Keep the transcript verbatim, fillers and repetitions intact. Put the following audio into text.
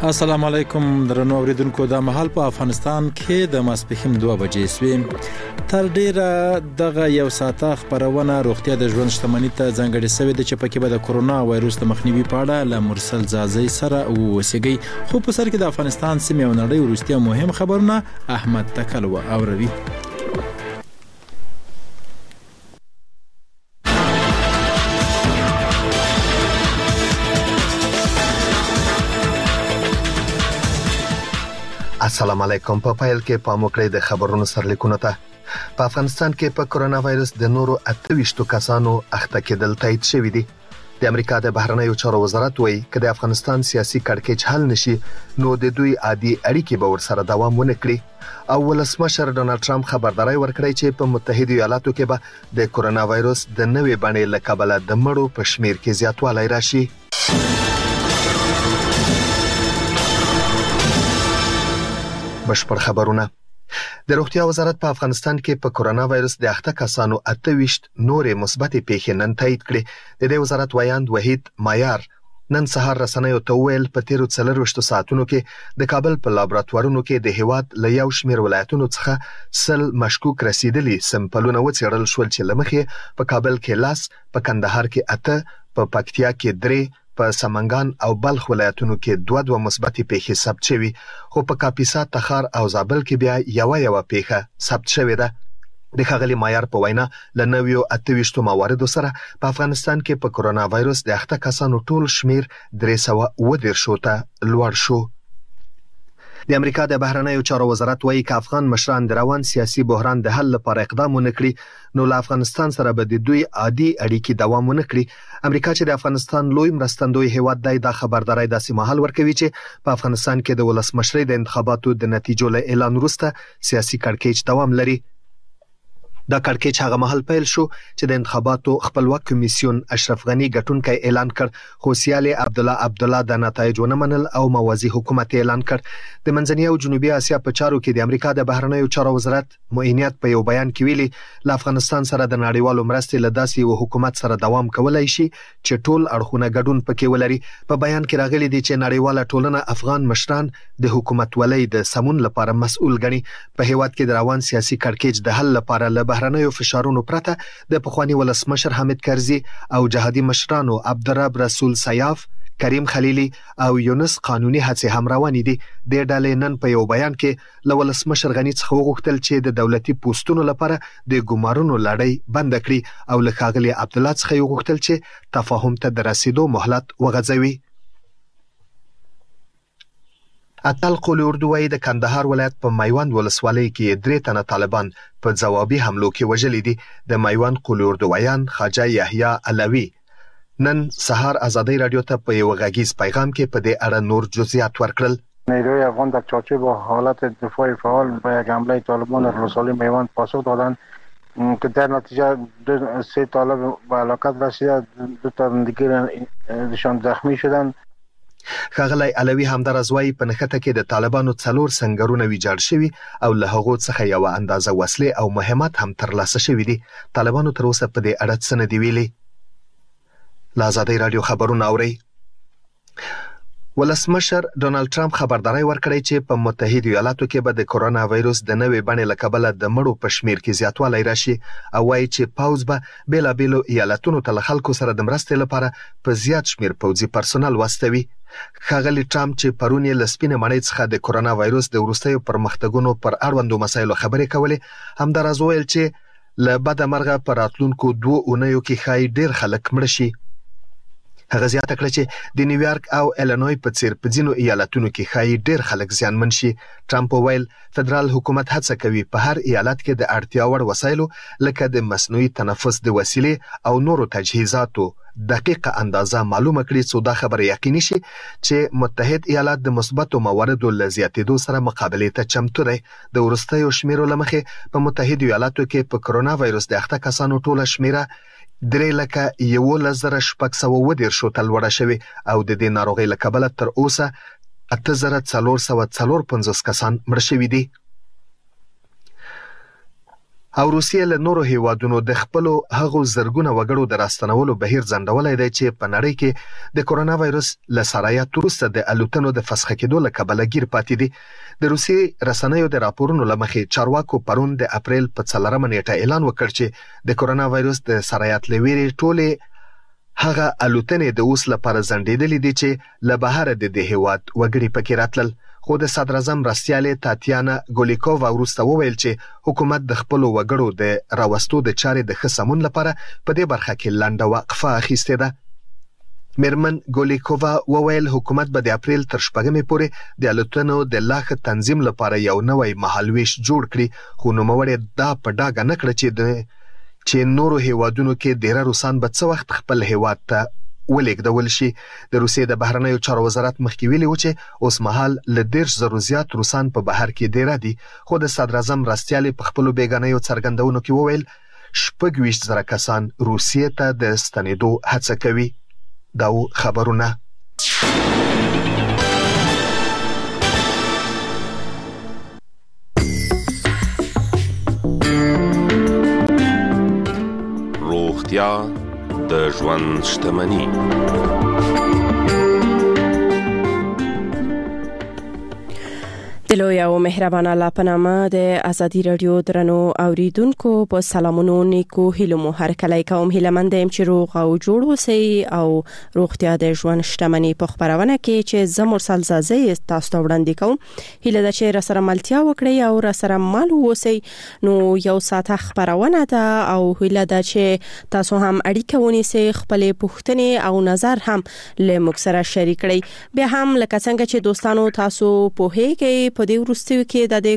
السلام علیکم درنو اوریدونکو. د مهال په افغانستان کې د ماسپښین دوه بجې سوې. تر ډیره دغه یو ساعته خبرونه روغتیا د ژوند شتمنۍ ته ځانګړې شوې ده چې پکې به د کورونا وایروس د مخنیوي په اړه له مرسل زازی سره ووسیږي. خو په سر کې د افغانستان سیمې او نړۍ وروستیا مهم خبرونه احمد تکل و اوروي. السلام علیکم. په پایل کې پام وکړئ د خبرونو سرلیکونو ته. په افغانستان کې په کورونا وایرس د نورو اته ویشت کسانو اخته کېدل تایید شوی دی. د امریکا د بهرنیو چارو وزارت وایي چې د افغانستان سیاسي کړکېچ حل نشي نو د دوی عادي اړیکې به ورسره دوام ونه کړي. او ولسمشر ډونالد ټرمپ خبرداري ورکړی چې په متحده ایالاتو کې به د کورونا وایرس د نوې بڼې له کبله د مړو په شمیر کې زیاتوالی راشي. بشپړ خبرونه. د روغتیا وزارت په افغانستان کې په کورونا وایرس د اخته کسانو اته ویشت نورې مثبتې پیښې نن تایید کړې. د دې وزارت ویاند وحید مایار نن سهار رسنیو ته ویل په تیرو څلور ویشت ساعتونو کې د کابل په لابراتوارونو کې د هیواد له یو شمېر ولایتونو څخه سل مشکوک رسیدلي سمپلونه وڅېړل شول چې لمخې په کابل کې لاس، په کندهار کې اته، په پکتیا کې درې، په سمنګان او بلخ ولایتونو کې دوه دوه مثبتې پیښې ثبت شوي، خو په کاپیسا، تخار او زابل کې بیا یوه یوه پیښه ثبت شوې ده. د ښاغلي مایار په وینا له نویو اته ویشتو مواردو سره په افغانستان کې په کورونا وایرس د اخته کسانو ټول شمیر درې سوه اووه دېرشو ته لوړ شو. د امریکا د بهرنیو چارو وزارت وایي چې افغان مشران د روان سیاسي بحران د حل لپاره اقدام ونه کړي نو له افغانستان سره به د دوی عادي اړیکې دوام ونه کړي. امریکا چې د افغانستان لوی مرستندوی هیواد دی دا خبرداري داسې مهال ورکوي چې په افغانستان کې د ولسمشرۍ د انتخاباتو د نتیجو له اعلان وروسته سیاسي کړکېچ دوام لري. دا کړکېچ هغه مهال پیل شو چې د انتخاباتو خپلواک کمیسیون اشرف غنی ګټونکی اعلان کړ، خو سیال عبد الله عبد الله د نتایج ونه منل او موازی حکومت اعلان کړ. د منځنۍ او جنوبي اسیا په چارو کې د امریکا د بهرنیو چارو وزارت معینیت په یو بیان کې ویلي له افغانستان سره د نړیوالو مرستې له داسې یو حکومت سره دوام کولای شي چې ټول اړخونه ګډون پکې ولري. په بیان کې راغلي دي چې نړیواله ټولنه افغان مشران د حکومت ولۍ د سمون لپاره مسؤل ګڼي. په هیواد کې د روان سیاسي کړکېچ د حل لپاره له بهرنیو فشارونو پرته د پخوانی ولسمشر حامد کرزي او جهادي مشرانو عبدالرب رسول سیاف، کریم خلیلی او یونس قانوني هڅې هم روانې دي. د ډلې نن په یو بیان کې له ولسمشر غنی څخه وغوښتل چې د دولتي پوسټونو لپاره د ګمارونو لړۍ بند کړي او له ښاغلي عبد الله څخه وغوښتل چې تفاهم ته د رسیدو مهلت وغځوي. اتل قول اردو وايي د کندهار ولایت په میوند ولسوالۍ کې درې تنه طالبان په ځوابي حملو کې وژلي دي. د میوند قول اردو ویان خواجه یحیی علوي نن سهار آزادی رادیو ته په یو غږیز پیغام کې په دې اړه نور جزئیات ورکړل. نیروی افغان در چارچوب با حالت دفاع فعال به یک حمله طالبان در ولسوالی میوند پاسخ دادند که در نتیجه سه طالب به هلاکت رسیده، دو تا دیگرشان زخمی شدند. ښاغلی علوي همداراز وایي په نښته کې د طالبانو څلور سنګرونه ویجاړ شوي او له هغو څخه یوه اندازه وسلې او مهمات هم ترلاسه شوي دي. طالبانو تر اوسه په دې اړه څه نه دي ویلي. له ازادۍ راډیو خبرونه اورئ. ولسمشر ډونالد ټرمپ خبرداري ورکړی چې په متحده ایالاتو کې به د کورونا وایرس د نوې بڼې له کبله د مړو په شمیر کې زیاتوالی راشي او وایي چې پوځ به بیلابیلو ایالتونو ته له خلکو سره د مرستې لپاره په زیات شمیر پوځي پرسونل واستوي. ښاغلي ټرمپ چې پرون یې له سپینې ماڼۍ څخه د کورونا وایرس د وروستیو پرمختګونو پر اړوندو مسایلو خبرې کولې همداراز وویل چې له بده مرغه په راتلونکو دوو اونیو کې ښایي ډېر خلک مړه شي. هغه زیاته کړه چې د نیویارک او ایلینوی په څیر په ځینو ایالتونو کې ښایي ډېر خلک زیانمن شي. ټرمپ وویل فدرال حکومت هڅه کوي په هر ایالت کې د اړتیا وړ وسایلو لکه د مصنوعي تنفس د وسیلې او نورو تجهیزاتو دقیقه اندازه معلومه کړي څو دا خبره یقیني شي چې متحد ایالات د مثبتو مواردو له زیاتېدو سره مقابلې ته چمتو دی. د وروستیو شمیرو له مخې په متحدو ایالاتو کې په کورونا وایرس د اخته کسانو ټوله شمیره درې لکه یولس زره شپږ سوه اووه دېرشو ته لوړه شوې او د دې ناروغۍ له کبله تر اوسه اته زره څلور سوه څلور پنځوس کسان مړه شوي دي. او روسیه له نورو هیوادونو د خپل هغو زرګونه وګړو د راستنولو بهیر ځنډولای دی چې په نړۍ کې د کرونا وایرس له سرایت وروسته د الوتنو د فسخ کېدو له کبله گیر پاتې دي. د روسیې رسنیو د راپورونو لمخې چارواکو پرون د اپریل په څلورمه نیټه اعلان وکړ چې د کرونا وایرس د سرایت لویری ټوله هغه الوتنې د اوس لپاره ځنډېدلې دي چې له بهر د دې هیواد وګړي پکې راتلل. خو د صدر اعظم رسیالې تاتیانا ګولیکووا وروسته وویل چې حکومت د خپل وګړو د راوستو د چارې د ښه سمون لپاره په دې برخه کې لنډه وقفه اخیستې ده. میرمن ګولیکووا وویل حکومت به د اپریل تر شپږمې پورې د الوتنو د لا ښه تنظیم لپاره یو نوی مهالویش جوړ کړي، خو نوموړې دا په ډاګه نه کړه چې د چې نورو هیوادونو کې ډیره روسان به څه وخت خپل هیواد ته ولېږدول شي. د روسیې د بهرنیو چارو وزارت مخکې ویلي و چې اوس مهال له دېرش زرو زیات روسان په بهر کې ډیره دي، خو د صدر اعظم راستیالې په خپلو بېګانیو څرګندونو کې وویل شپږ ویشت زره کسان روسیې ته د ستنېدو هڅه کوي. دا و خبرونه. روغتیا د ژوند شتمني. د لوی او مهربان الله په نامه د ازادي رادیو درنو اوریدونکو په سلامونو نیکو هیلو مو هر کله کوم هیلمند يم چې روغ او جوړ اوسئ او روغتیا د ژوند شتمني په خبرونه کې چې زموږ سلزازي تاسو ته وړاندې کوم. هیله ده چې را سره ملتیا وکړئ او را سره مال اوسئ. نو یو ساعت خبرونه ده او هیله ده چې تاسو هم اړیکه ونیسئ، خپل پوښتنې او نظر هم له موږ سره شریک کړئ. بیا هم لکه څنګه چې دوستانو تاسو په هیګي په دې ورستیو کې د